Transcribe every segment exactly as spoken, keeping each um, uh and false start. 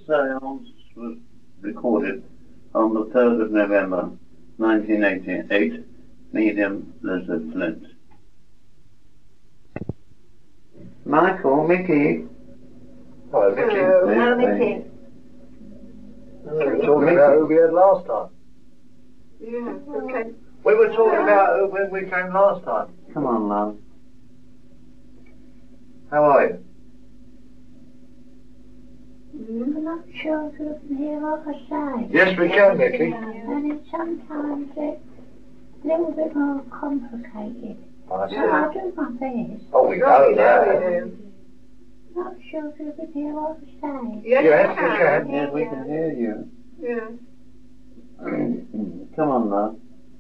seance was recorded on the third of November nineteen eighty-eight, medium Lizard Flint. Michael, Mickey. Hello, Mickey. Hello, hello, Mickey. We were talking about who we had last time. Yeah, okay. We were talking about who when we came last time. Come on, love. How are you? I'm not sure if you can hear what I say. Yes, we can, Mickey. And it's sometimes it's a little bit more complicated. I So see. I'll do my best. Oh, we know Right, now that. we do. Not sure if you can hear what I say. Yes, Yes, we we can. can. Yes, we can hear you. Yeah. Come on, love.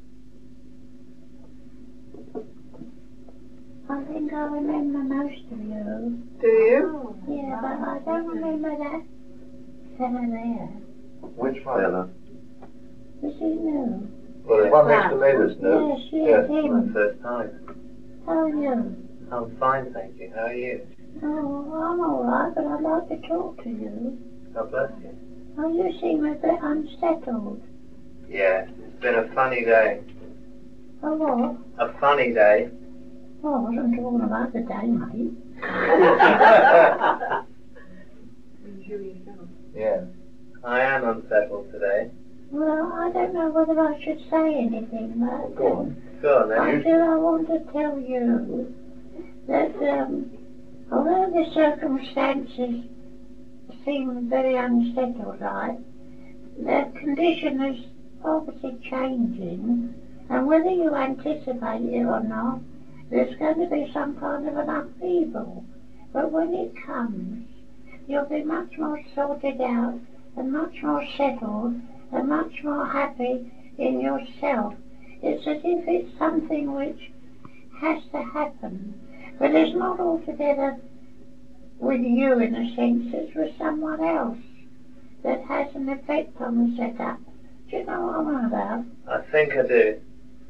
I think I remember most of you. Do you? Yeah, but I don't remember that fella there. Which one? Fella. Was he new? Well, the one next to me was new. Yes, yes, Yes. him. First time. How are you? I'm fine, thank you. How are you? Oh, I'm all right, but I'd like to talk to you. God bless you. Oh, you seem a bit unsettled. Yeah, it's been a funny day. Oh, what? A funny day. Oh, I wasn't talking about the day, mate. Yeah. I am unsettled today. Well, I don't know whether I should say anything, but Go on. Go on I then. feel I want to tell you that um, although the circumstances seem very unsettled, right, the condition is obviously changing, and whether you anticipate it or not, there's going to be some kind of an upheaval. But when it comes, you'll be much more sorted out and much more settled and much more happy in yourself. It's as if it's something which has to happen, but it's not altogether with you in a sense, it's with someone else that has an effect on the setup. Do you know what I'm on about? I think I do.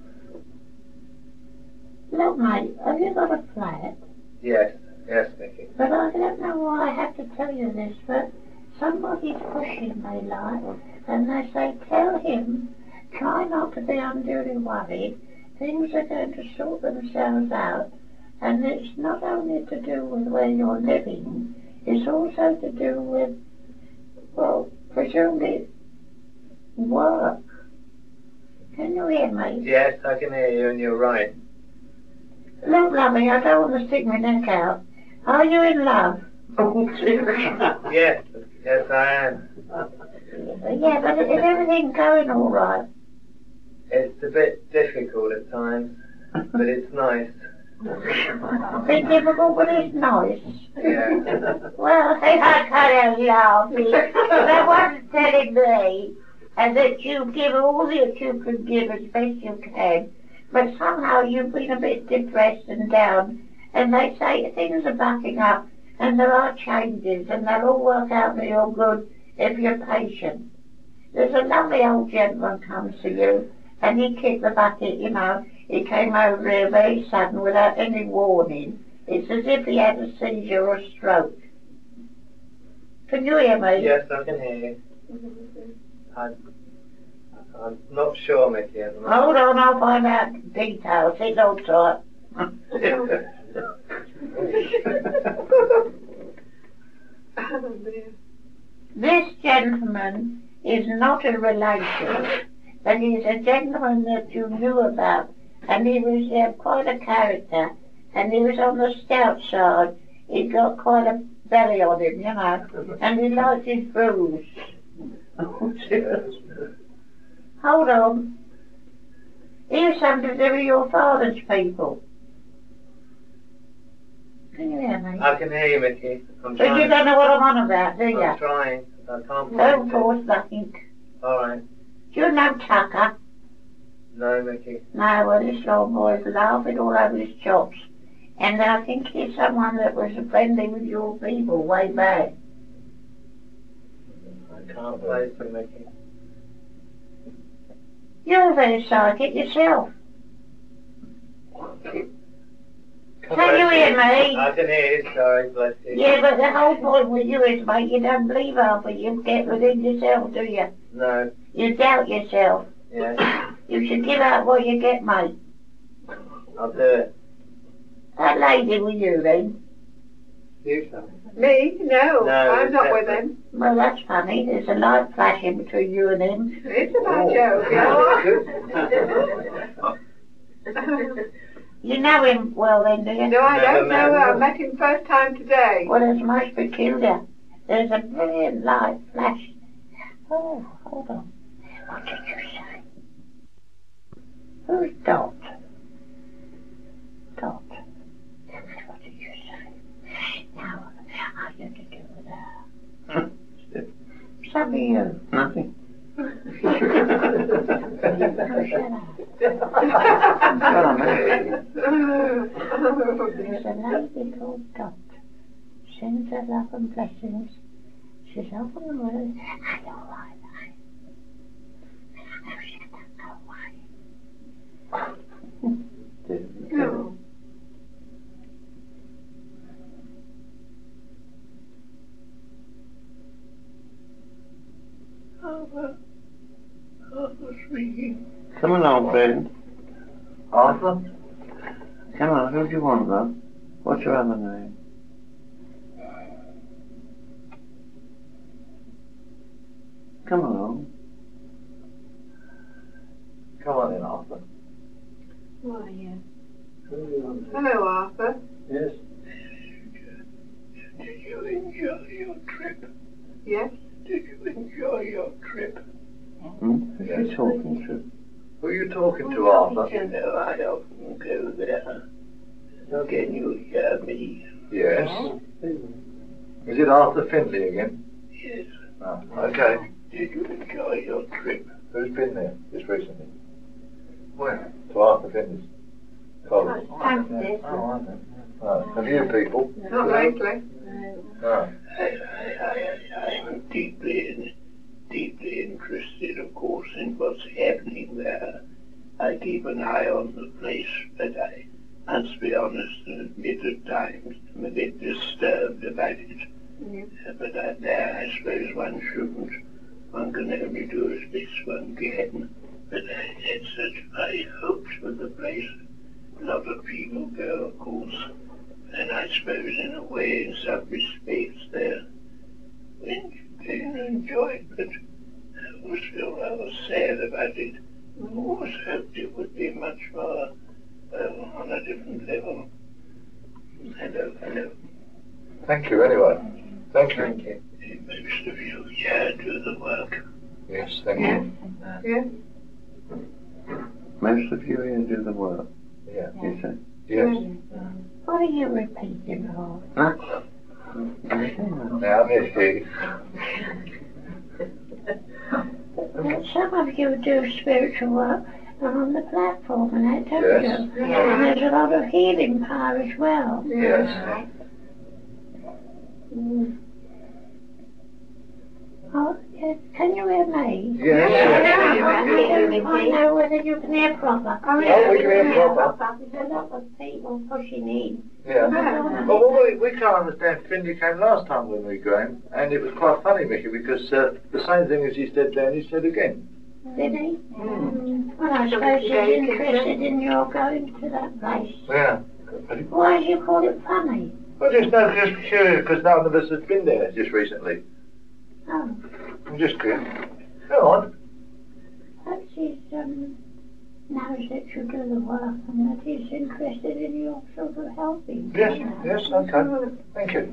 Look, mate, have you got a flat? Yes, yes, Mickey. But I don't know why I have to tell you this, but somebody's pushing me like, and they say, tell him, try not to be unduly worried, things are going to sort themselves out, and it's not only to do with where you're living, it's also to do with, well, presumably, work. Can you hear me? Yes, I can hear you and you're right. Look, lovey, I don't want to stick my neck out. Are you in love? Yes, yes I am. Yeah, but is everything going all right? It's a bit difficult at times, but it's nice. A bit difficult, but it's nice. Yeah. Well, I kind of laugh. That wasn't telling me, and that you give all that you can give as best you can, but somehow you've been a bit depressed and down, and they say things are backing up, and there are changes, and they'll all work out for your good if you're patient. There's a lovely old gentleman comes to you, and he kicked the bucket, you know. He came over here very sudden without any warning. It's as if he had a seizure or a stroke. Can you hear me? Yes, I can hear you. I, I'm not sure, Mickey, at the moment. Hold on, I'll find out details. It's all tight. This gentleman is not a relation, but he's a gentleman that you knew about, and he was uh, quite a character, and he was on the stout side. He got quite a belly on him, you know, and he liked his booze. Hold on. Here's something to do with your father's people. Can you hear me? I can hear you, Mickey. I'm But you trying. don't know what I'm on about, do you? I'm trying. I can't Don't find it. force nothing. All right. Do you know Tucker? No, Mickey. No, well, this old boy's laughing all over his chops. And I think he's someone that was friendly with your people way back. I can't place him, Mickey. You're very psychic yourself. Can you hear me? I can hear you, sorry, bless you. Yeah, but the whole point with you is, mate, you don't believe half of you get within yourself, do you? No, You doubt yourself. yeah, You should give out what you get, mate. I'll do it. That lady with you, then? You shall. Me? No, No, I'm it's not with separate. him. Well, that's funny. There's a light flashing between you and him. It's about Oh. Joe. You know him well, then, do you? No, I Never don't met know. him. I met him first time today. Well, it's most peculiar. There's a brilliant light flash. Oh, hold on. What did you say? Who's Dot? Dot. What did you say? Now, I got to do with her. Some of you. Nothing. Oh, shut up. Well, maybe. There's a lady called Dot. Sends her love and blessings. She's often the word. I don't like that. Oh, shut up, go away. No. Oh, well. Oh, sweetie. Come along, friend. Arthur? Come on, who do you want, love? What's your other name? Come along. Come on in, Arthur. Oh, yeah. Who do you want? Hello, Arthur. Yes. Did you enjoy your trip? Yes? Did you enjoy your trip? Hmm? Who's she talking to? Who are you talking to, Arthur? You know, I often go there. Can you hear me? Yes. Is it Arthur Findlay again? Yes. Oh, okay. Did you enjoy your trip? Who's been there just recently? Where? To Arthur Findlay's college. Thanks, dear. Oh, okay. Oh, have you people? Not lately. No. I, I, I, I'm deeply, in, deeply interested, of course, in what's happening there. I keep an eye on the place, but I must be honest and admit at times I'm a bit disturbed about it. Yes. Uh, but I, there, I suppose one shouldn't. One can only do as best one can. But I had such high hopes for the place. A lot of people go, of course. And I suppose in a way, in some respects, they're they enjoy it, but I always feel rather sad about it. I always hoped it would be much more uh, on a different level. Hello, hello. Thank you, anyway. Thank you. Thank you. Most of you here do the work. Yes, thank Yes. you. Yes? Most of you here do the work, Yeah. you say? Yes. What are you repeating, Lord? Huh? Now, Mickey. But some of you do spiritual work on the platform and that, don't Yes. you? And there's a lot of healing power as well. Yes. Mm. Oh, yes. Can you hear me? Yes. I don't quite know whether you can hear proper. Oh, Oh, we can hear proper. There's a lot of people pushing in. Yeah. Yeah. Well, well, we, we can't understand. Finley came last time when we came, and it was quite funny, Mickey, because uh, the same thing as he said then, he said again. Did he? Mm. Well, I suppose he's interested in your going to that place. Yeah. Why do you call it funny? Well, just, no, just curious, because none of us has been there just recently. Oh, I'm just curious. Go on. perhaps he's, um, knows that you do the work and that he's interested in your sort of helping. Yes, yes, okay. Thank you.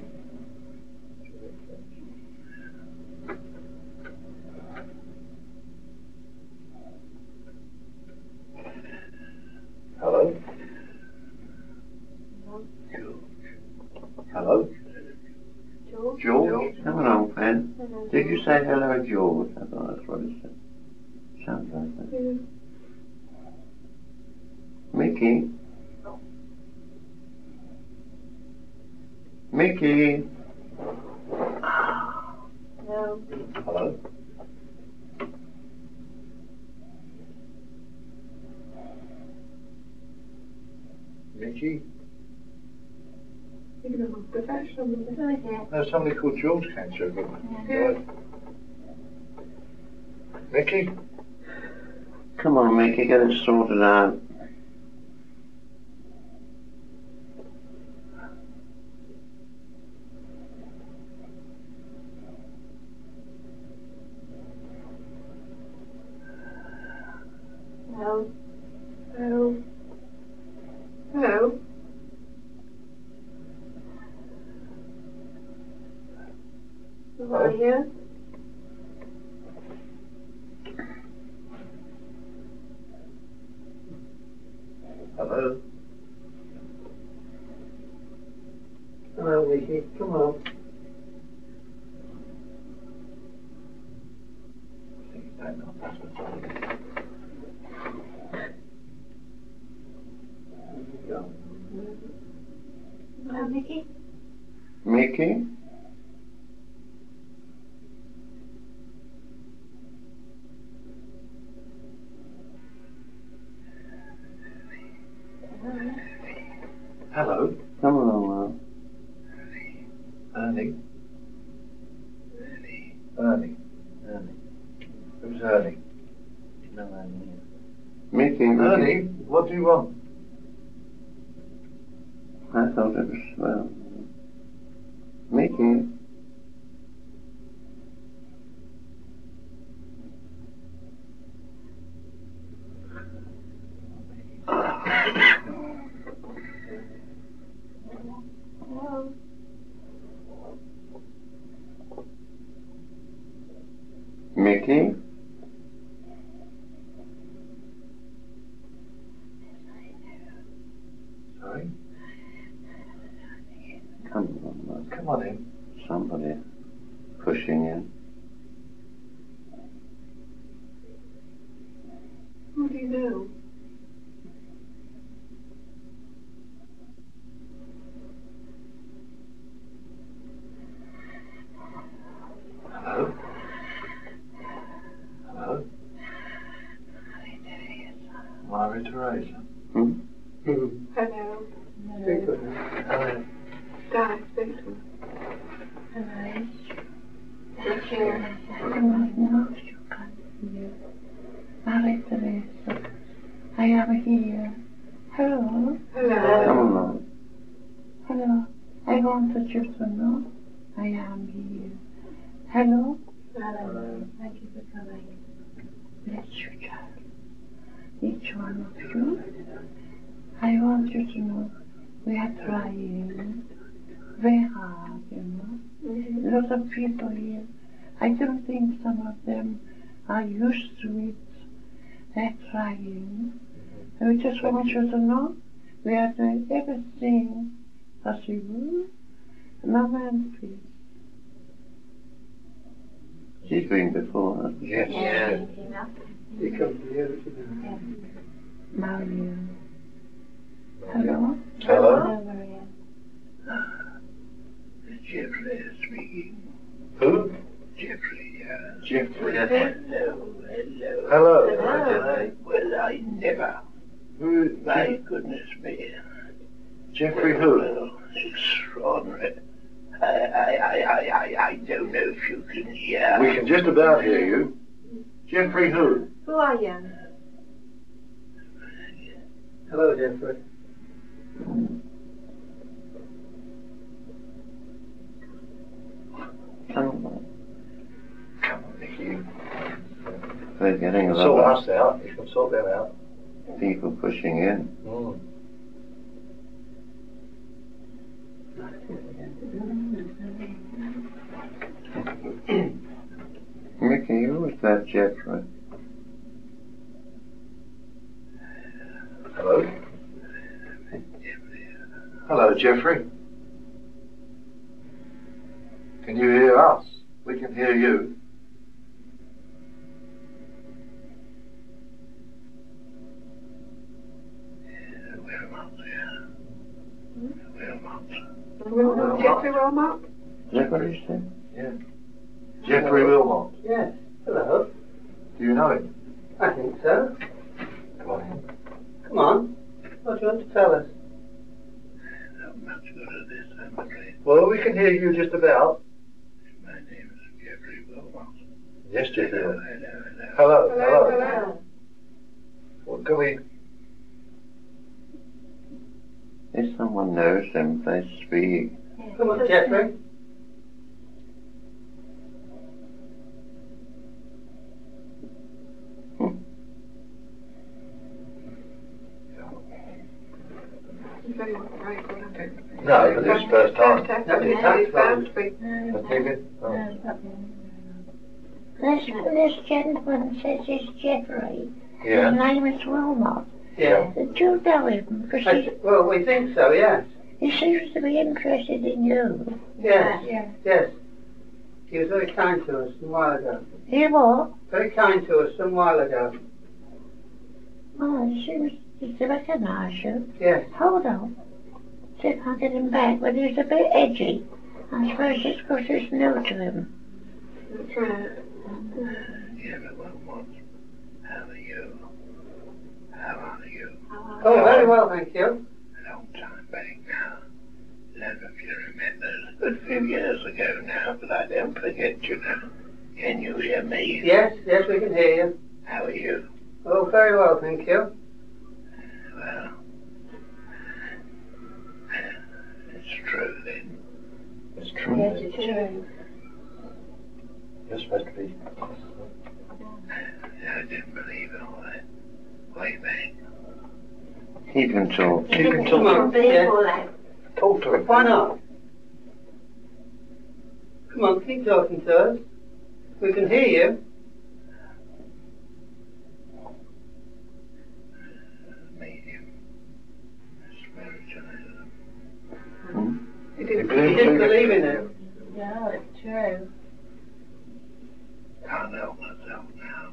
Hello? Hello? George? George? Come along, friend. Hello. Did you say hello, George? I thought that's what it said. Sounds like that. Mm. Mickey? Mickey? No. Hello? Mickey? Who is it? No, somebody called George came through, but right. Mickey? Come on, Mickey, get it sorted out. No. No. No. Who are you? Hello? Hello, Mickey. Come on. I think you don't know that's what's on. Hello, Mickey. Mickey? Hello? Come along, Ernie? Ernie? Ernie? Who's Ernie? No idea. Mickey, Mickey. Ernie, what do you want? I thought it was, well, Mickey. Hello. Mickey? Sorry? Come on, look. Come on in. Somebody pushing in. Who do you know? Hello? Hello? Maria Teresa. Hmm? Hello. Speak with him. Hello? Guy, speak to me. Hello. What's your... No, you can't hear. Maria Teresa, I am here. Hello. Hello. Come along. Hello. I wanted you to know I am here. Hello. Hello. Thank you for coming. Bless you, child. Each one of you. I want you to know we are trying very hard, you know. Mm-hmm. A lot of people here. I don't think some of them are used to it. They're trying. And we just want you to know we are doing everything possible. Mama and please. She's been before, hasn't she? Yes. Yeah. He comes here today. Maria. Hello? Hello? Hello, Maria. Jeffrey is speaking. Who? Jeffrey, yeah. Jeffrey. Hello, hello. Hello. Hello. Well, I never. Who? My goodness me. Jeffrey who? Well, extraordinary. I, I, I, I, I, I don't know if you can hear. We can just about hear you. Jeffrey who? Who are you? Hello, Jeffrey. Come on. Come on, Nicky. We're getting a Sort lot us out. You can sort them out. of people pushing in. Mm. Mickey, who was that Jeffrey? Hello? Hello, Jeffrey. Can you hear us? We can hear you. Wilmot. Jeffrey Wilmot? Is that what he said? Yeah. Jeffrey Wilmot. Yes. Hello. Do you know him? I think so. Come on in. Come on. What do you want to tell us? Not much good at this, I'm afraid. Well, we can hear you just about. My name is Jeffrey Wilmot. Yes, Jeffrey. Hello, hello, hello. Hello, Hello, hello. hello. What can we... If someone knows them, they speak. Come on, Jeffrey. Very grateful, I think. No, but it's first time. First No, time. it's first It's bound to time. be. That's David? Oh. This, this gentleman says he's Jeffrey. His Yeah. name is Wilmot. Yeah. Did you know him? Because I, he, well, we think so, yes. he seems to be interested in you. Yes, Yeah. yes. He was very kind to us some while ago. He what? Very kind to us some while ago. Oh, he seems to recognise you. Yes. Hold on. See if I get him back, but he's a bit edgy. I suppose it's because it's new to him. That's right. Everyone wants. How are you? How are you? Oh, very well, thank you. A long time back now. None of you remember. A few years ago now, but I don't forget you now. Can you hear me? Yes, yes, we can hear you. How are you? Oh, very well, thank you. Well, it's true then. It's true. Yes, it's true. You're supposed to be... I didn't believe it all that. Way back. He can talk. You can Come talk, on, yeah. talk to him. Why not? Come on, keep talking to us. We can hear you. Medium. Spiritualism. Hmm? You You didn't believe You didn't believe in it. No, it's true. Can't help myself now.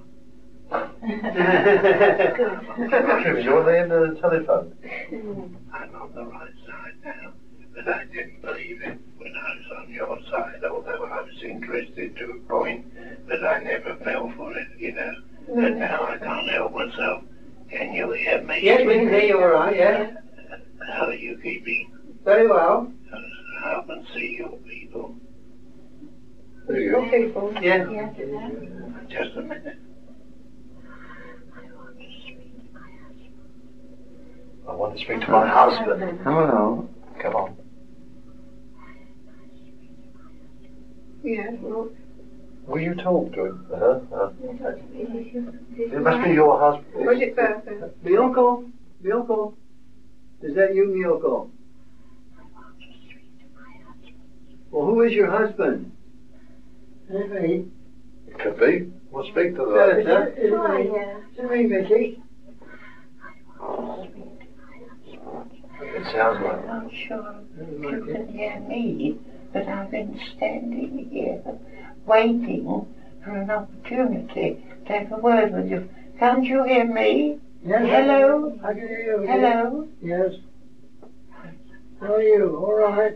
Jeffrey, you're on the end of the telephone. I'm on the right side now, but I didn't believe it when I was on your side, although I was interested to a point, but I never fell for it, you know. But now I can't help myself. Can you hear me? Yes, we can hear you all right, yeah. How are you keeping? Very well. I often see your people. There you Your go. people. Yeah. Yes, Just a minute. I want to speak to my husband. Hello. Come on. yes. Well, Will you talk to him? Uh-huh. Uh, it it must be your husband. Was it Bertha? The uncle? The uncle? Is that you, the uncle? Well, who is your husband? It's me. It could be. We'll speak to Is the... it, It's me. It's me, Mickey. It sounds like... I'm not sure if you can hear me, but I've been standing here waiting for an opportunity to have a word with you. Can't you hear me? Yes. Hello? I can hear you. Hello? Yes. How are you? All right.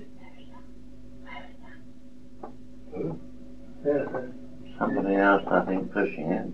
Who? Yes. Somebody else, I think, pushing it.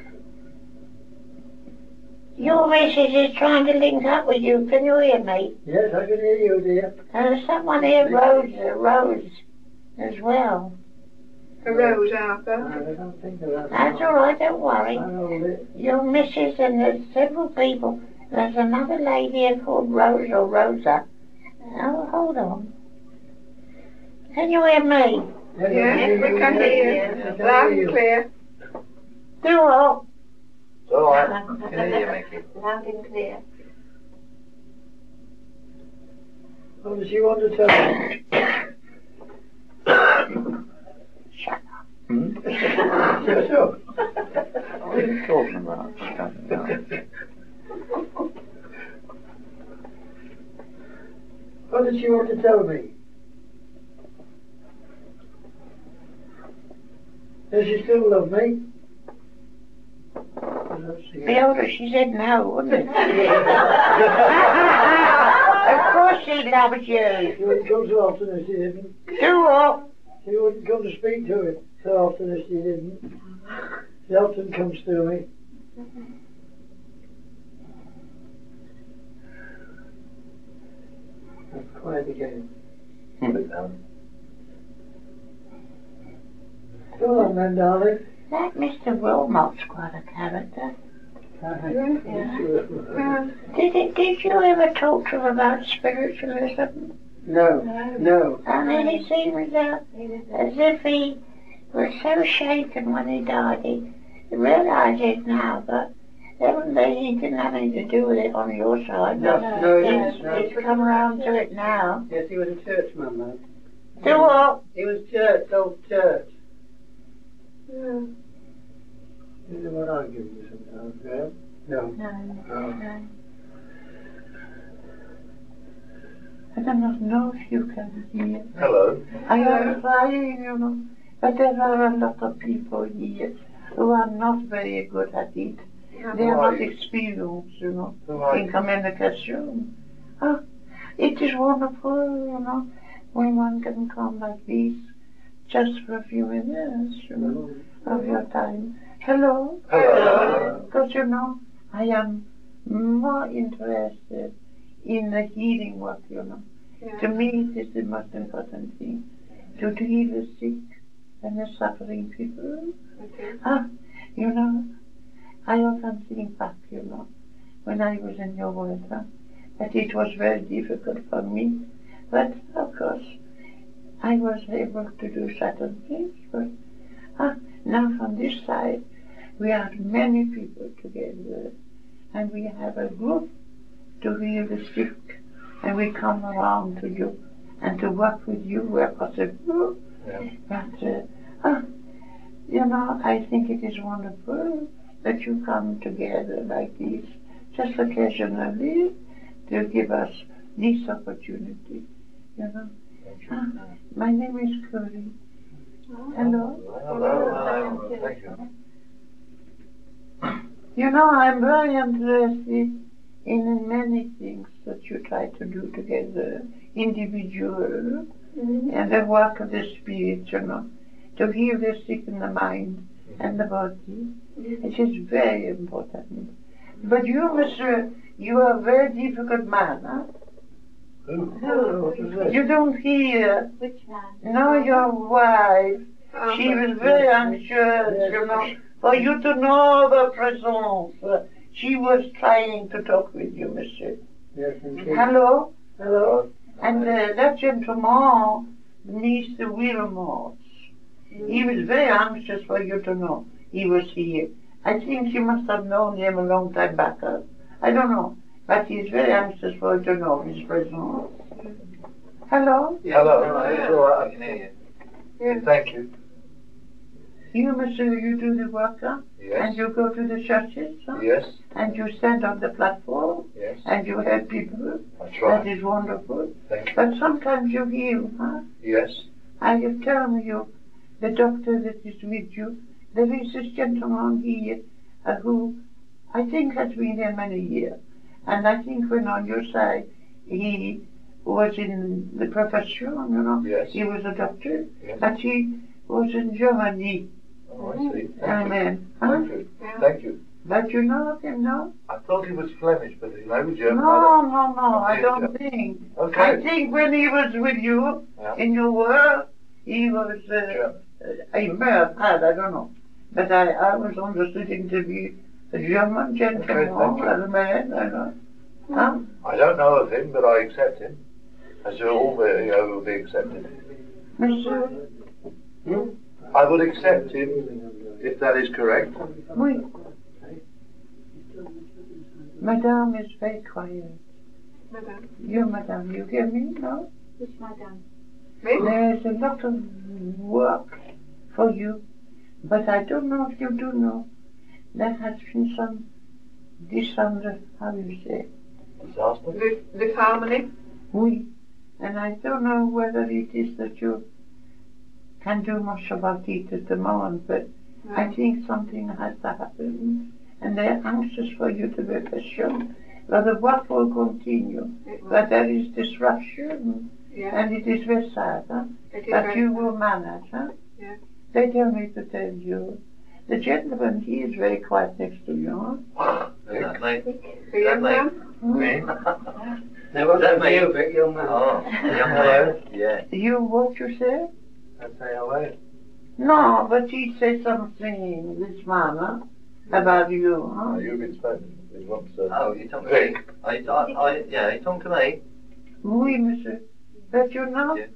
Your missus is trying to link up with you. Can you hear me? Yes, I can hear you, dear. There's someone here, Rose, uh, Rose, as well. A rose, I Arthur. don't think of that. That's all right, don't worry. I know it. Your missus and there's several people. There's another lady here called Rose or Rosa. Oh, hold on. Can you hear me? Yes, we can hear you. Loud and clear. Do what? It's all right. Can hear you, Mickey. Loud and clear. What does she want to tell me? Hmm? Yes, sir. What are you talking about? I don't know. What does she want to tell me? Does she still love me? Be older, she said no, wouldn't it? Of course she loves you. She wouldn't come so often if she didn't. Do what? She wouldn't come to speak to it so often if she didn't. She often comes to me. Quiet again. Put it down. Go on then, darling. That Mister Wilmot's quite a character. Yeah. Did it, did you ever talk to him about spiritualism? No, no. I mean, it seems uh, as if he was so shaken when he died. He realises now that evidently he didn't have anything to do with it on your side. No, but no, he he's, didn't, no. he's come around to it now. Yes, he was a churchman, man. Do what? He was church, old church. Yeah. Is it what I give you sometimes, Graham? No. No, Oh. no. I do not know if you can hear. Hello. I am trying, you know, but there are a lot of people here who are not very good at it. They are not Right. experienced, you know, Right. in communication. Ah, it is wonderful, you know, when one can come like this, just for a few minutes, you know, of your time. Hello? Hello. Because, you know, I am more interested in the healing work, you know. Yeah. To me, it is the most important thing, to heal the sick and the suffering people. Okay. Ah, you know, I often think back, you know, when I was in your world, huh, that it was very difficult for me. But, of course, I was able to do certain things. But ah, now from this side, we are many people together, and we have a group to heal the sick, and we come around to you and to work with you where possible. Yeah. But, uh, ah, you know, I think it is wonderful that you come together like this, just occasionally, to give us this opportunity, you know. Ah, my name is Curry. Hello. Hello. Thank you. You know, I'm very interested in many things that you try to do together, individual, Mm-hmm. and the work of the spirit, you know, to heal the sick in the mind and the body. It is very important. But you, Monsieur, you are a very difficult man, huh? Who? You don't hear. Which man? No, your wife. Oh, She was very anxious, you know, for you to know the presence. She was trying to talk with you, Monsieur. Yes, indeed. Hello? Hello. And uh, that gentleman, Mister Wilmot, he was very anxious for you to know he was here. I think you must have known him a long time back. Uh, I don't know. But he's very anxious for you to know his presence. Hello? Hello. It's all right, I can hear you. Yes. Thank you. You, Monsieur, you do the work, huh? Yes. And you go to the churches, huh? Yes. And you stand on the platform, Yes. and you help people. That's That right. is wonderful. Thank you. But sometimes you heal, huh? Yes. I have told you, the doctor that is with you, there is this gentleman here uh, who I think has been here many years. And I think when on your side, he was in the profession, you know. Yes. He was a doctor. Yes. But he was in Germany. Oh, I see. Thank you. Amen. Huh? Thank you. Thank you. But you know of him, no? I thought he was Flemish, but you know, German. No, no, no, I Yes, don't yeah. think. Okay. I think when he was with you, Yeah. in your world, he was, uh, German. uh, he may have had, I don't know. But I, I was understood him to be a German gentleman, thank you. as a man, I know. Huh? I don't know of him, but I accept him. As all the, you know, will be accepted. Monsieur, Hmm? I would accept him if that is correct. oui. Madame is very quiet. Madame. You, Madame, you hear me, no? Which madame? There is a lot of work for you, but I don't know if you do know. There has been some dishonor, how do you say? Disaster. With, with harmony? Oui. And I don't know whether it is that you can do much about it at the moment, but I think something has to happen, and they're anxious for you to be patient. But the work will continue, It will. but there is disruption, Yeah. and it is very sad, huh? It is But very you sad. will manage, huh? Yeah. They tell me to tell you. The gentleman, he is very quiet next to you, huh? Is that me? The young man? Me? Now, what's that that me? you, big young man? Oh, the young Hello. man. Yeah. You, what you say? I say hello. No, but he said something this morning about you. Huh? Oh, you've been spoken. He wants to. Oh, you talking to me? I, I, I, yeah, you talking to me? Oui, monsieur. But you know, Yeah.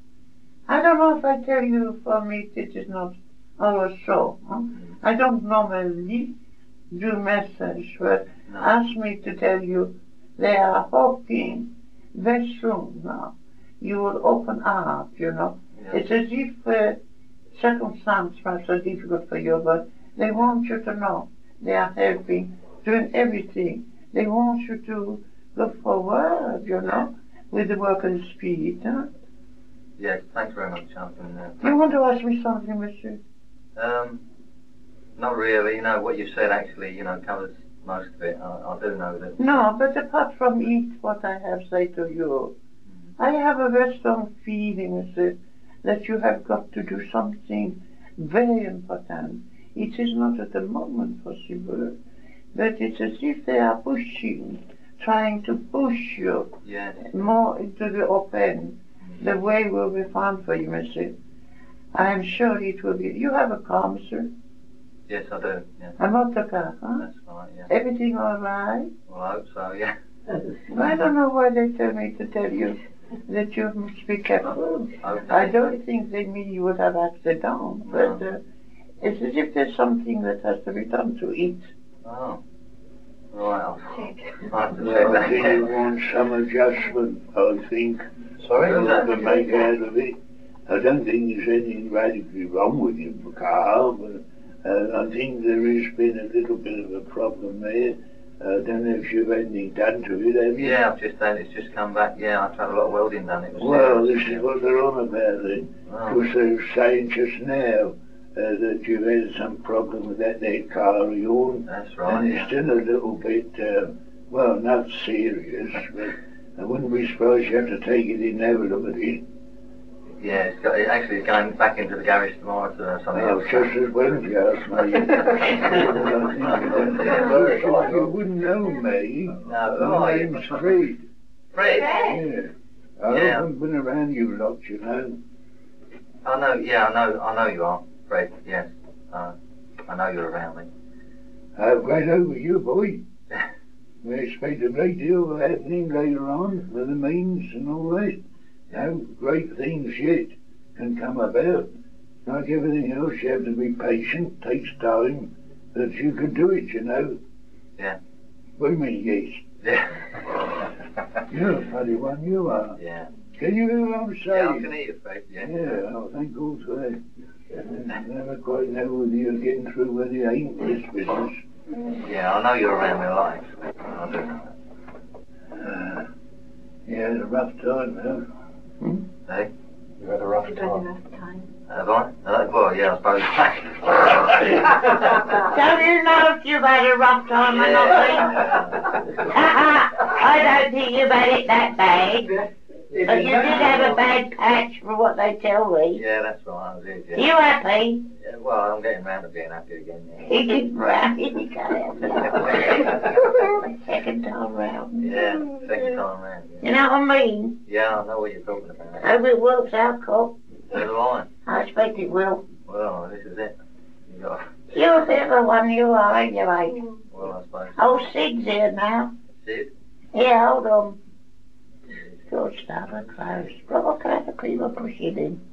I don't know if I tell you for me this is not our show. Huh? I don't normally do message, but No. ask me to tell you they are hoping very soon now. You will open up, you know. Yeah. It's as if uh, circumstances are so difficult for you, but they want you to know they are helping, doing everything. They want you to look forward, you know, with the work of the Spirit. Huh? Yes, thanks very much, Jonathan. Uh, You want to ask me something, monsieur? Um, not really. You know, what you said actually, you know, covers most of it. I, I do know that. No, but apart from it, what I have said to you, I have a very strong feeling, monsieur, that you have got to do something very important. It is not at the moment possible, but it's as if they are pushing, trying to push you Yes. more into the open. The way will be found for you, monsieur. I am sure it will be. You have a car, monsieur? Yes, I do. Yeah, A motor car, huh? that's right. Yeah. Everything all right? Well, I hope so. Yeah. I don't know why they tell me to tell you that you must be careful. Okay. I don't think they mean you would have accident, but uh, it's as if there's something that has to be done to eat. Oh. Right. I'll, I'll have to check Well, that. do you Yeah. want some adjustment, I think, Sorry. you Was want that? to make out of it? I don't think there's anything radically wrong with your car, but uh, I think there has been a little bit of a problem there. I don't know if you've had anything done to it, have you? Yeah, I've just had it's just come back. Yeah, I've had a lot of welding done. It was. Well, serious, this yeah. is what they're on about then. Oh. Because they were saying just now uh, that you've had some problem with that there car of yours. That's right. And Yeah. it's still a little bit, uh, well, not serious, but I wouldn't be surprised you have to take it in and have a look at it. Yeah, it's got, it actually is going back into the garage tomorrow to uh, something Oh, else. just as well if you ask me. You wouldn't know me. No, who are My you? name's Fred. Fred. Yeah. I Yeah. haven't been around you lot, you know. I know. Yeah, I know. I know you are, Fred. Yes. Uh, I know you're around me. I've right over you, boy. We expect a great deal happening later on with the means and all that. Now, great things yet can come about. Like everything else, you have to be patient, takes time, but you can do it, you know. Yeah. What do you mean, yes? Yeah. You're a funny one, you are. Yeah. Can you hear what I'm Yeah, I saying? can hear you, Fred. Yeah. Yeah, oh, thank God for that. I never quite know whether you're getting through whether you ain't this business. Yeah, I know you're around me a lot. Actually. I do. Uh, you had a rough time, huh? Hey, You've had a rough time. have I? Uh, well, yeah, I suppose. Don't you know if you've had a rough time or not? I don't think you've had it that bad. But you did have a bad patch for what they tell me. Yeah, that's right. I was it. Yeah. You happy? Yeah, well, I'm getting round to being happy again. Yeah. He did round. He got second time round. Yeah, second time round. Yeah. You know what I mean? Yeah, I know what you're talking about. Hope it works out, Cop. So do I. I expect it will. Well, this is it. You got. You're the other one you are, anyway. Well, I suppose. Oh, Sid's here now. Sid? Yeah, hold on. Good stuff, I'm close. But what kind of people push it in?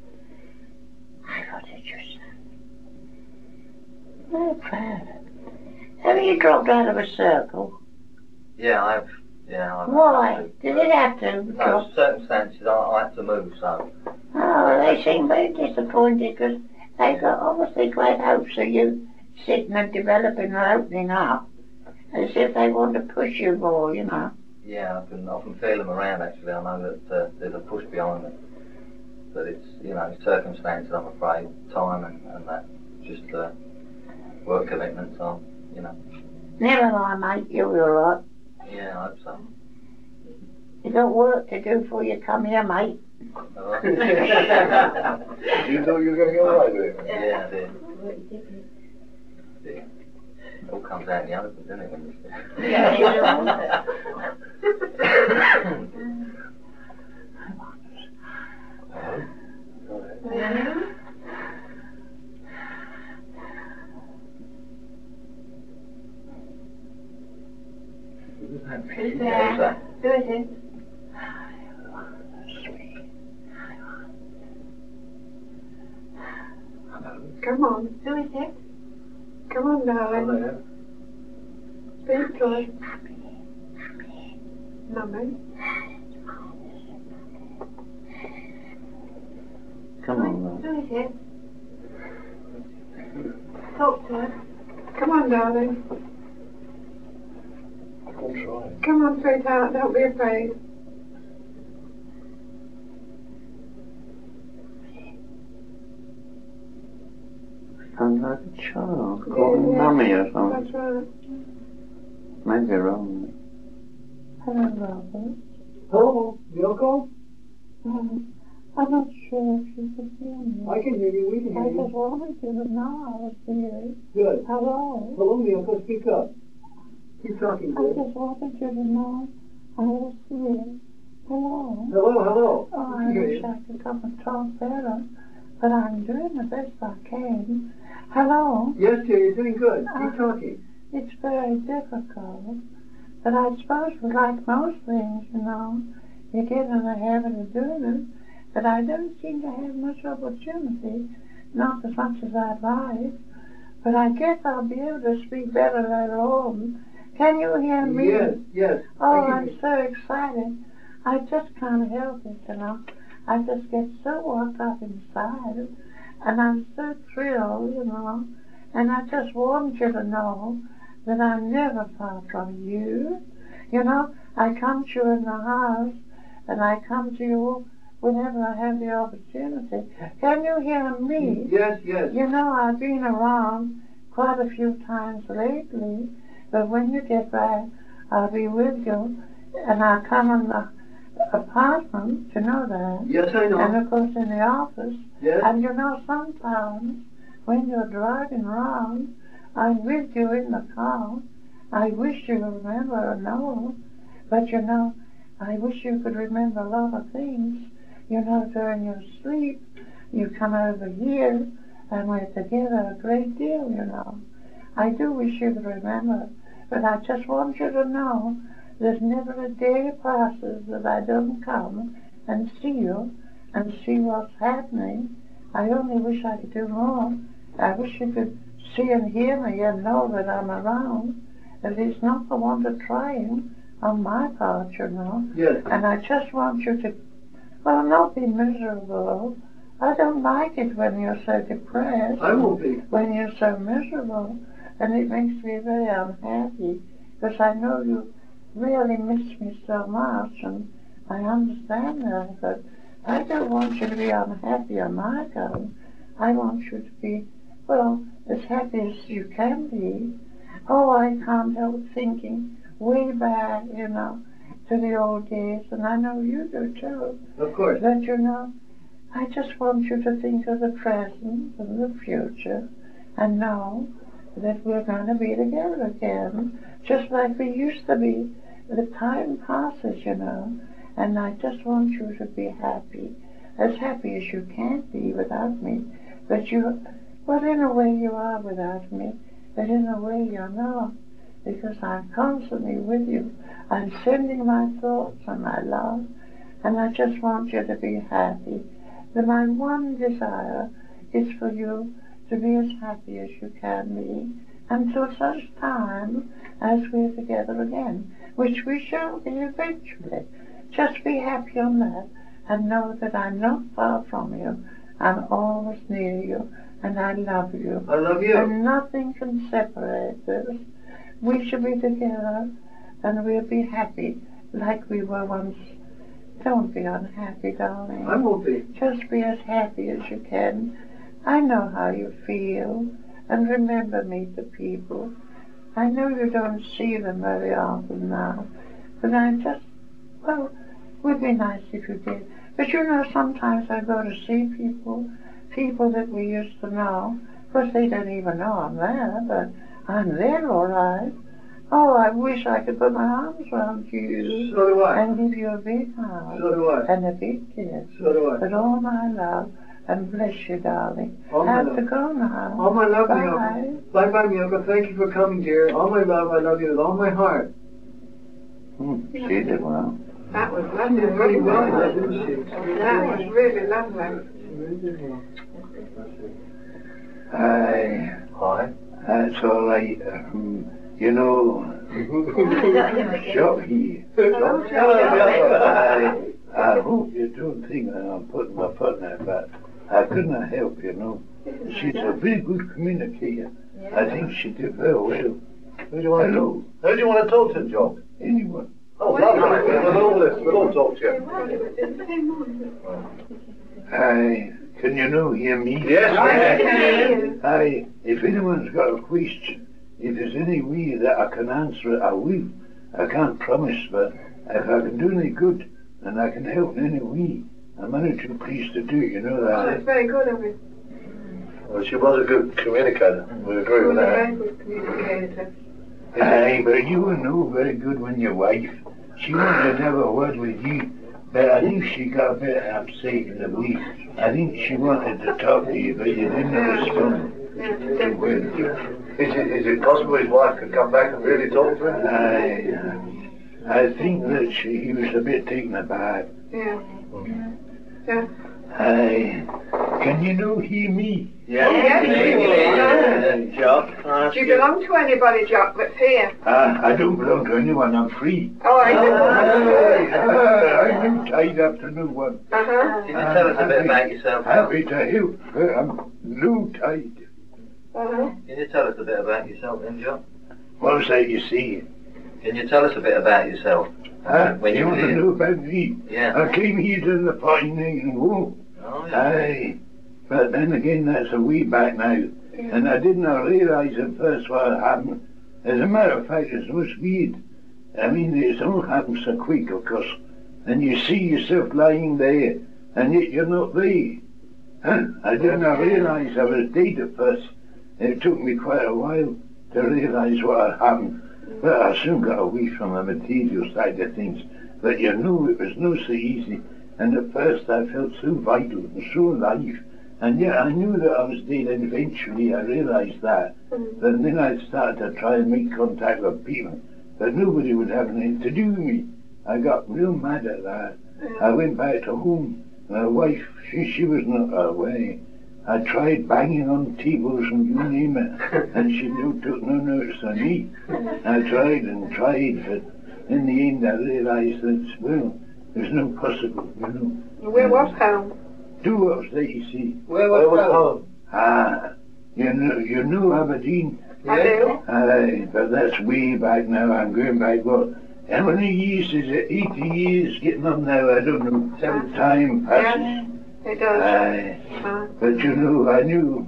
I got it just now. Oh, proud. Have you dropped out of a circle? Yeah, I've. Yeah, I've. Why? Did it have to No, drop? circumstances, I, I had to move, so. Oh, they seem very disappointed because they got obviously great hopes of you sitting and developing and opening up. As if they want to push you more, you know. Yeah, I can, I can feel them around actually. I know that uh, there's a push behind it. But it's, you know, circumstances, I'm afraid, time and, and that. Just uh, work commitments on, you know. Never mind, mate, you'll be alright. Yeah, I hope so. You got work to do before you come here, mate. All right. You thought you were going to get away with it? Yeah, I did. I did. It all comes out in the open, doesn't it? When you Yeah, Who's that? Who's Who's there? that? Who is it? Come on. Who is it? Come on, darling. Hello. Speak to us. Mummy. Come on, love. Who is it? Talk to us. Come on, darling. I'll try. Come on, sweetheart. Don't be afraid. Sounds like a child calling Yeah, mummy or something. That's right. Maybe wrong. Hello, Robert. Hello, Yoko? Um, I'm not sure if you can hear me. I can hear you, we can I hear just you. wanted you to know I was here. Good. Hello. Hello, Yoko, speak up. Keep talking, I good. just wanted you to know I was here. Hello. Hello, hello. Oh, We I can hear wish you. I could come and talk better, but I'm doing the best I can. Hello. Yes, dear, you're doing good. Uh, Keep talking. It's very difficult, but I suppose like most things, you know, you get in the habit of doing it, but I don't seem to have much opportunity, not as much as I'd like, but I guess I'll be able to speak better later on. Can you hear me? Yes, yes. Oh, I can I'm hear you. so excited. I just can't help it, you know. I just get so worked up inside, and I'm so thrilled, you know. And I just want you to know that I'm never far from you. You know, I come to you in the house, and I come to you whenever I have the opportunity. Can you hear me? Yes, yes. You know, I've been around quite a few times lately, but when you get back, I'll be with you, and I'll come in the apartment, you know that. Yes, I know. And of course in the office. Yes. And you know, sometimes when you're driving around, I'm with you in the car. I wish you could remember and know, but you know, I wish you could remember a lot of things. You know, during your sleep, you come over here, and we're together a great deal, you know. I do wish you could remember, but I just want you to know there's never a day passes that I don't come and see you and see what's happening. I only wish I could do more. I wish you could see and hear me and know that I'm around. At least not for want of trying on my part, you know. Yes. And I just want you to, well, not be miserable. I don't like it when you're so depressed. I won't be. When you're so miserable. And it makes me very unhappy, because I know you really miss me so much, and I understand that, but I don't want you to be unhappy on my account. I want you to be, well, as happy as you can be. Oh, I can't help thinking way back, you know, to the old days, and I know you do too. Of course. But you know, I just want you to think of the present and the future, and know that we're going to be together again, just like we used to be. The time passes, you know, and I just want you to be happy, as happy as you can be without me. But you, well, in a way you are without me, but in a way you're not, because I'm constantly with you. I'm sending my thoughts and my love, and I just want you to be happy. That my one desire is for you to be as happy as you can be until such time as we're together again, which we shall be eventually. Just be happy on that, and know that I'm not far from you. I'm always near you, and I love you. I love you. And nothing can separate us. We shall be together, and we'll be happy like we were once. Don't be unhappy, darling. I won't be. Just be as happy as you can. I know how you feel, and remember me to people. I know you don't see them very often now, but I just, well, it would be nice if you did. But you know, sometimes I go to see people, people that we used to know. Of course, they don't even know I'm there, but I'm there all right. Oh, I wish I could put my arms around you So do I. and give you a big hug So do I. and a big kiss. So do I. But all my love, and bless you, darling. All my Have love. to go now. All my love, Bye. Miyoko. Bye bye, Miyoko. Thank you for coming, dear. All my love, I love you with all my heart. Hmm, she did well. That was lovely, really well. That was really lovely. Aye. Hi. That's all right. Um, you know, Jock here. I, I hope you don't think that I'm putting my foot in it, but I couldn't help, you know. She's a very good communicator. I think she did very well. Who do you want Hello. to, who do you want to talk to, Jock? Anyone? Oh, lovely. We'll all listen. We'll all talk to you. Aye. Can you know hear me? Yes, Yes. Aye. If anyone's got a question, if there's any way that I can answer it, I will. I can't promise, but if I can do any good and I can help in any way, I'm only too pleased to do it, you know That's that. very good of you. Well, she was a good communicator. We agree She with was a that. very good communicator. Aye, but you were no very good when your wife. She wanted to have a word with you, but I think she got a bit upset in the week. I think she wanted to talk to you, but you didn't respond Yeah, to word. Is it, is it possible his wife could come back and really talk to him? Aye, I think that she, he was a bit taken aback. yeah. Yeah. Aye, can you know hear me? Yeah, yeah, Aye, Jock. Do you belong to anybody, Jock, that's here? Ah, I don't belong to anyone, I'm free. Oh, I do. Aye, aye, I'm tied up to no one. Uh-huh. Can you tell us a bit about yourself? Happy to help, but I'm no tied. Uh-huh. Can you tell us a bit about yourself then, John? What's that you see? Can you tell us a bit about yourself? Huh? When You you were want to here? know about me? Yeah. I came here to the forty-nine war. Oh, yeah. Aye, but then again, that's a way back now. And I didn't realise at first what had happened. As a matter of fact, it's most weird. I mean, it's all happened so quick, of course. And you see yourself lying there, and yet you're not there. Huh? I didn't realise I was dead at first. It took me quite a while to realise what had happened. But I soon got away from the material side of things. But you know, it was no so easy. And at first I felt so vital and so alive. And yet I knew that I was dead, and eventually I realised that. But then I started to try and make contact with people. But nobody would have anything to do with me. I got real mad at that. I went back to home. My wife, she, she was not away. I tried banging on tables and you name it, and she no, took no notice of me. I tried and tried, but in the end I realised that, well, there's no possible, you know. Where was home? Do what's that you see. Where was, Where was home? Ah, you know, you know Aberdeen? I do. Aye, but that's way back now. I'm going back, what, how many years is it? eighty years, getting on now, I don't know. Yeah. Time passes. Yeah, it does. Aye. Uh, But you know, I knew,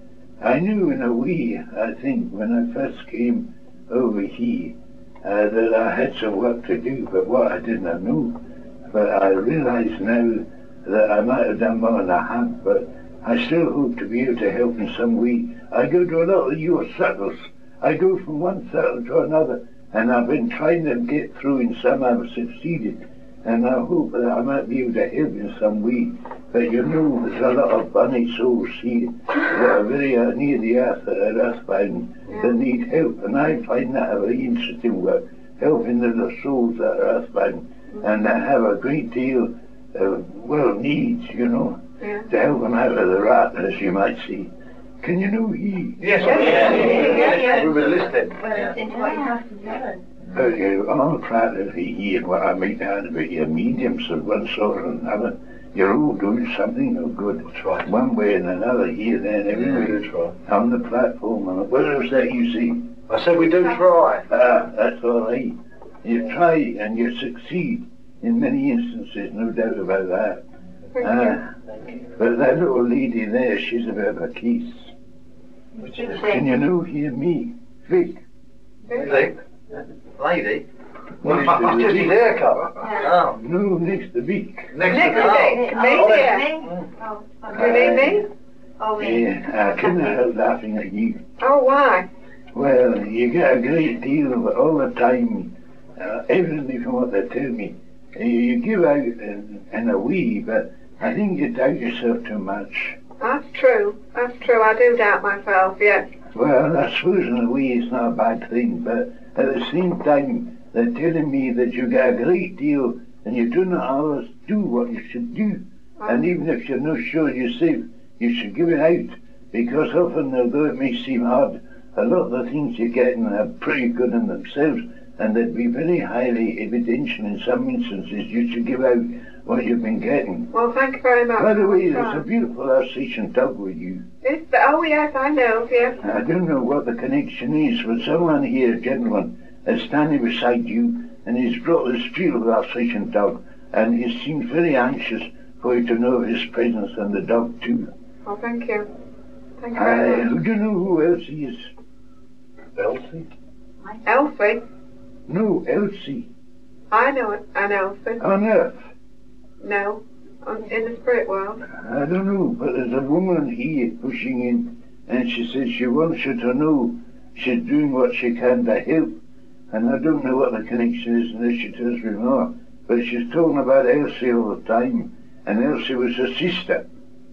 I knew in a way, I think, when I first came over here, uh, that I had some work to do, but what I didn't know. But I realise now that I might have done more than I have, but I still hope to be able to help in some way. I go to a lot of your circles. I go from one circle to another, and I've been trying to get through in some I've succeeded. And I hope that I might be able to help in some way. But you know, there's a lot of bunny souls here that are very uh, near the earth, that are earthbound, that need help. And I find that a very interesting work, helping the souls that are earthbound and that have a great deal of, well, needs, you know, yeah. to help them out of the rat, as you might see. Can you know he? Yes, Yeah, yeah, yeah, yeah. we were listening. Well, it's what you have to do. Uh, you all practically hear what I make out of it. You're mediums of one sort or another. You're all doing something of good. That's right. One way and another, here, there, and everywhere. That's right. On the platform. And what else that you see? I said we do try. Ah, that's all right. You try and you succeed in many instances, no doubt about that. Ah, but that little lady there, she's a bit of a case. Can you know hear me? Vic. Lady? Lady? Well, Next to it's the just his Vic. haircut. Oh. No, next to Vic. Next Next to to the Dick. Me here. You need me? Oh, Yeah, I couldn't help laughing at you. Oh, why? Well, you get a great deal of it all the time, uh, evidently from what they tell me. You, you give out in, in a way, but I think you doubt yourself too much. That's true. That's true. I do doubt myself, yes. Well, I suppose in a way it's not a bad thing, but at the same time, they're telling me that you get a great deal and you do not always do what you should do. And even if you're not sure yourself, you should give it out, because often, although it may seem odd, a lot of the things you're getting are pretty good in themselves, and they'd be very highly evidential in some instances. You should give out what you've been getting. Well, thank you very much. By the way, there's a beautiful Alsatian dog with you. Is the, oh, yes, I know, yes. I don't know what the connection is, but someone here, a gentleman, is standing beside you, and he's brought this beautiful Alsatian dog, and he seems very anxious for you to know of his presence and the dog too. Oh, thank you. Thank you very Uh, much. do you know who Elsie is? Elsie? Elsie? No, Elsie. I know it, an Elsie. On earth. No, on, in the spirit world. I don't know, but there's a woman here pushing in, and she says she wants you to know she's doing what she can to help. And I don't know what the connection is unless she tells me more. But she's talking about Elsie all the time, and Elsie was her sister.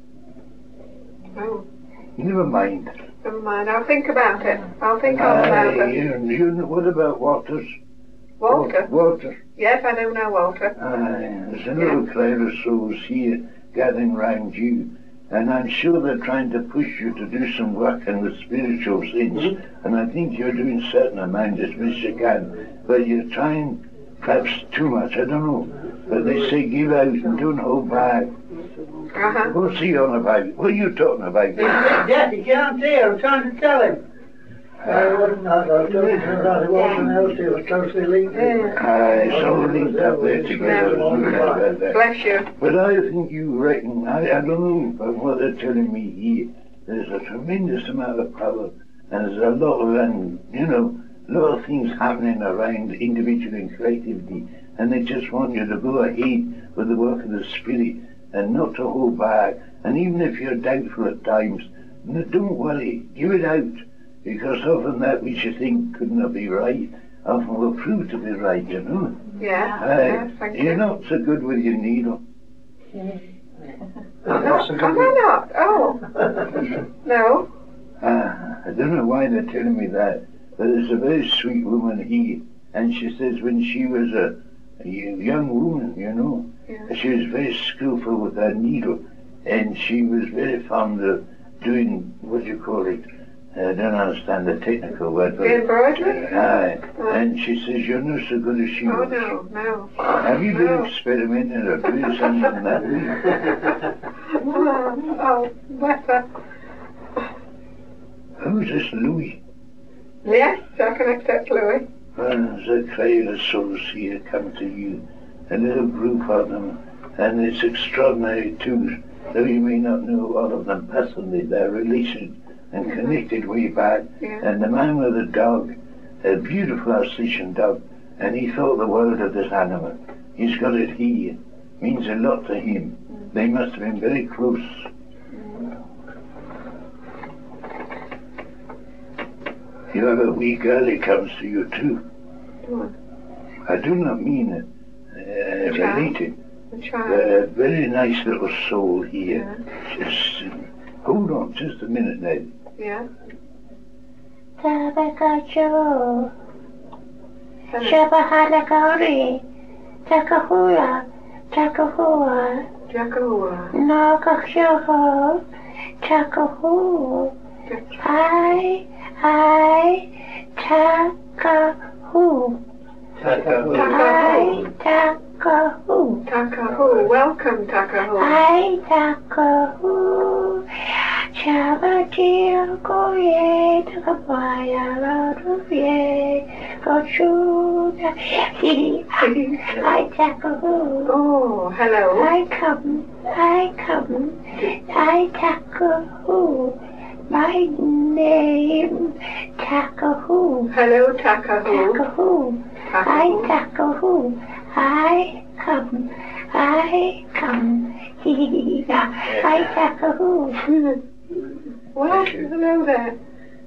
Oh, Never mind. never mind. I'll think about it. I'll think all about Aye, it. you, you know, what about Waters? Walter? Walter. Yes, I do know Walter. Aye, there's a little crowd of souls here gathering round you, and I'm sure they're trying to push you to do some work in the spiritual sense, and I think you're doing a certain amount as best you can, but you're trying perhaps too much, I don't know, but they say give out and don't hold back. Uh-huh. What's he on about? What are you talking about? Yes, he can't hear. I'm trying to tell him. I wasn't that. I was talking to him that it wasn't else. He was closely linked. Aye, some linked up there together. About that. Bless you. But I think you reckon, I, I don't know, but what they're telling me here, there's a tremendous amount of power, and there's a lot of, um, you know, a lot of things happening around individual and creativity, and they just want you to go ahead with the work of the Spirit and not to hold back. And even if you're doubtful at times, no, don't worry, give it out, because often that which you think could not be right often will prove to be right, you know. Yeah. Aye, Yes, thank you're you. not so good with your needle. I'm not, am I not? Oh. No. Ah, I don't know why they're telling me that, but there's a very sweet woman here, and she says when she was a, a young woman, you know, Yeah. she was very skillful with her needle, and she was very fond of doing, what do you call it, I don't understand the technical word, but... The embroidery? Aye, Oh. and she says you're not so good as she Oh, was. no, no. Have you been No. experimenting or doing something that way? Oh, oh, bless her. Who's this Louis? Yes, I can accept Louis. Well, there's a crowd of souls here come to you, a little group of them, and it's extraordinary too, though you may not know all of them personally, they're related and connected way back. Yeah. And the man with the dog, a beautiful Alsatian dog, and he thought the world of this animal. He's got it here, means a lot to him. They must have been very close. You have a wee girl who comes to you too. Come I do not mean uh, related. The child. A very nice little soul here. Just uh, hold on, just a minute now. Yeah. Tabakacho, Hello. Shabahalakari, Takahura, Takahua, Jackaloa. Nakachoho, Takahu, I, I, Takahu, I, Takahu, Takahu. Welcome, Takahu. I, Takahu, Shabatil Koye, Takapaya, Rodoye, Gochuda, I, Takahu. Oh, hello. I come, I come, I Takahu. My name Takahu. Hello, Takahu. Takahu. I Takahu. Takahu. I come, I come. I Takahu. What? Hello there.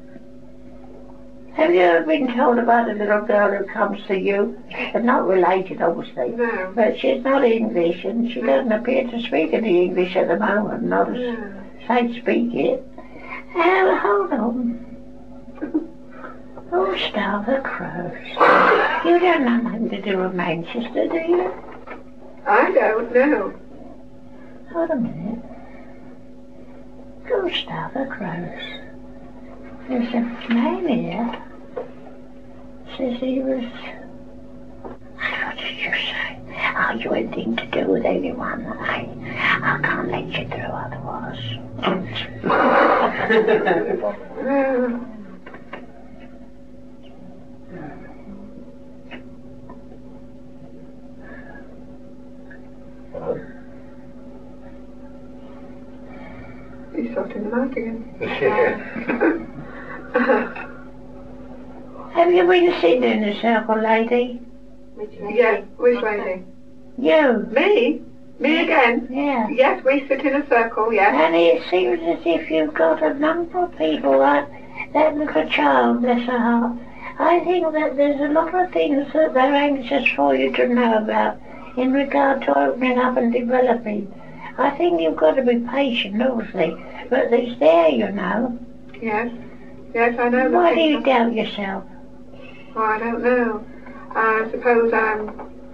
Have you ever been told about a little girl who comes to you? And not related, obviously. No. But she's not English, and she doesn't appear to speak any English at the moment, not as No. I speak it. Well, hold on. Oh, starve the crows. You don't know nothing to do with Manchester, do you? I don't know. Hold a minute. Go starve the crows. There's a man here. Says he was... What did you say? Are you anything to do with anyone? I, I can't let you through otherwise. No. He's sorting them out again. Have you been sitting in the circle, lady? Yes, which lady? You? Me? Me again? Yeah. Yes, we sit in a circle, yes. And it seems as if you've got a number of people like that little child, bless her heart. I think that there's a lot of things that they're anxious for you to know about in regard to opening up and developing. I think you've got to be patient, obviously, but it's there, you know. Yes. Yes, I know. Why the do you thing. doubt yourself? Oh, I don't know. I suppose I'm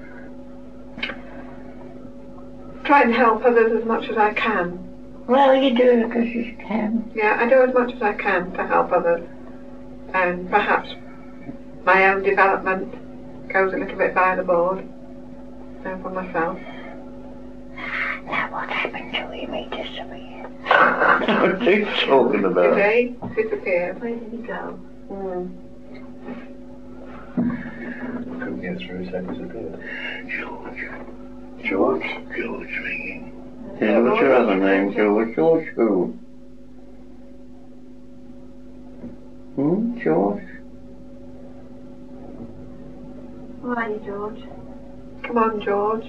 trying to help others as much as I can. Well, you do it because you can. Yeah, I do as much as I can to help others. And perhaps my own development goes a little bit by the board. And for myself. Now what happened to him? He disappeared. What are you talking about? Today, disappeared. Where did he go? Mm. Couldn't get through, so he disappeared. George. George? George ringing. Yeah, what's your other name, George? George who? Hmm, George? Who are you, George? Come on, George.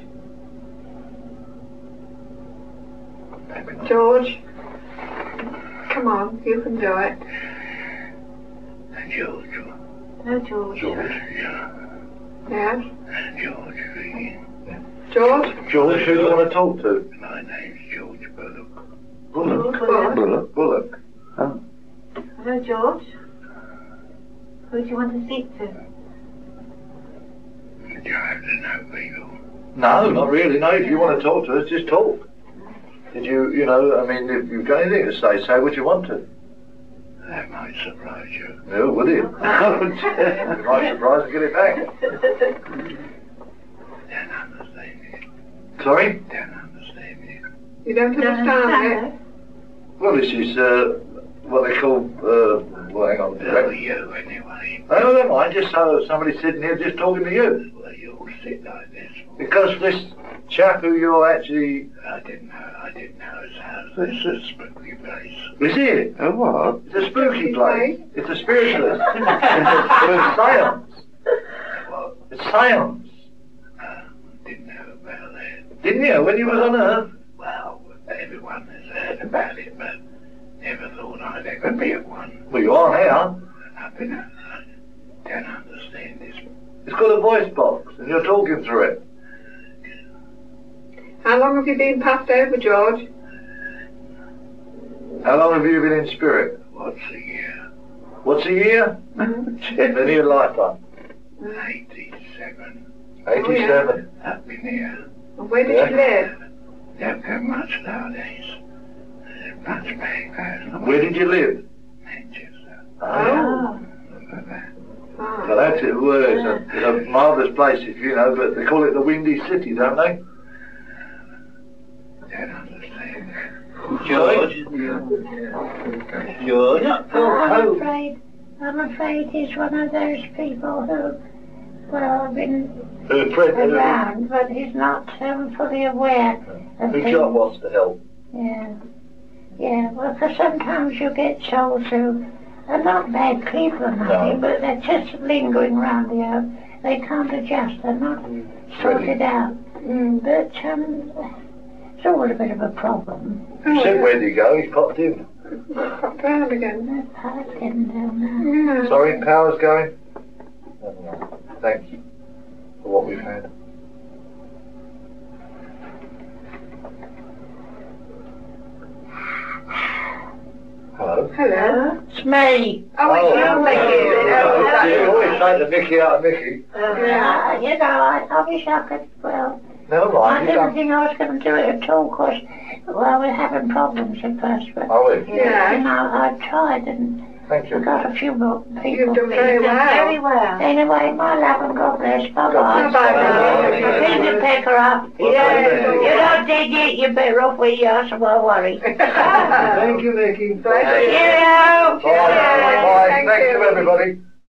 George. Come on, you can do it. George. No, George. George. Yeah. Yes? George ringing. George? George, who do you want to talk to? My name's George Bullock. Bullock. Bullock. Bullock. Bullock. Hello, George. Who do you want to speak to? Do you have to know people? No, not really. No, if you want to talk to us, just talk. Did you, you know, I mean, if you've got anything to say, say what you want to. That might surprise you. Yeah, would it? You might surprise and get it back. Don't understand it. Sorry? Don't understand it. You don't understand it? Well, this is uh, what they call, uh, well, hang on. Who are you anyway? I don't mind, just so somebody sitting here just talking to you. Well, you all sit like this. Because this chap who you're actually... I didn't know, I didn't know his house. This is a spooky place. Is it? A what? It's a spooky place. It's a spiritualist. It's a seance. What? It's seance. Uh, didn't know about that. Didn't you, when you was on Earth? Well, everyone has heard about it, but never thought I'd ever be at one. Well, you are now. I've been, I don't understand this. It's got a voice box, and you're talking through it. How long have you been passed over, George? How long have you been in spirit? What's a year? What's a year? Many a lifetime. eighty-seven. eighty-seven. I've been here. And where did Yeah. you live? Don't go much nowadays. There's much back there. Where did you live? Manchester. Oh. Look at that. Ah. So that's it. Well, it's a, it's a marvellous place, if you know, but they call it the Windy City, don't they? Don't understand. George? George? Oh, I'm afraid, I'm afraid he's one of those people who, well, have been Her friend, who, around, but he's not um, fully aware of who things. John wants to help. Yeah, yeah, well, for sometimes you get souls who are not bad people or nothing, but they're just lingering around the earth. They can't adjust, they're not sorted out. Mm, but, um, it's all a bit of a problem. You said where'd he go? He's popped in. Popped round again. That part's getting down now. Yeah. Sorry, power's going? Never mind. Thanks for what we've had. Hello? Hello. It's me. Oh, it's Oh. you, thank you. Oh, Oh, it's take the Mickey out of Mickey. Uh, you know, I, I wish I could, well, Never I mind, you didn't don't. think I was going to do it at all, because, well, we're having problems at first, but, Are we? Yeah. you know, I tried and Thank I you. got a few more people. You've done very well. Very well. Anyway, my love and God bless. Bye-bye. God bless. Bye-bye. Feed the pecker up. Yeah. You don't dig it, you better off where you are, so won't worry. Thank you, Mickey. Pleasure. Cheerio! Bye. Bye. Thank Thank you. you, everybody.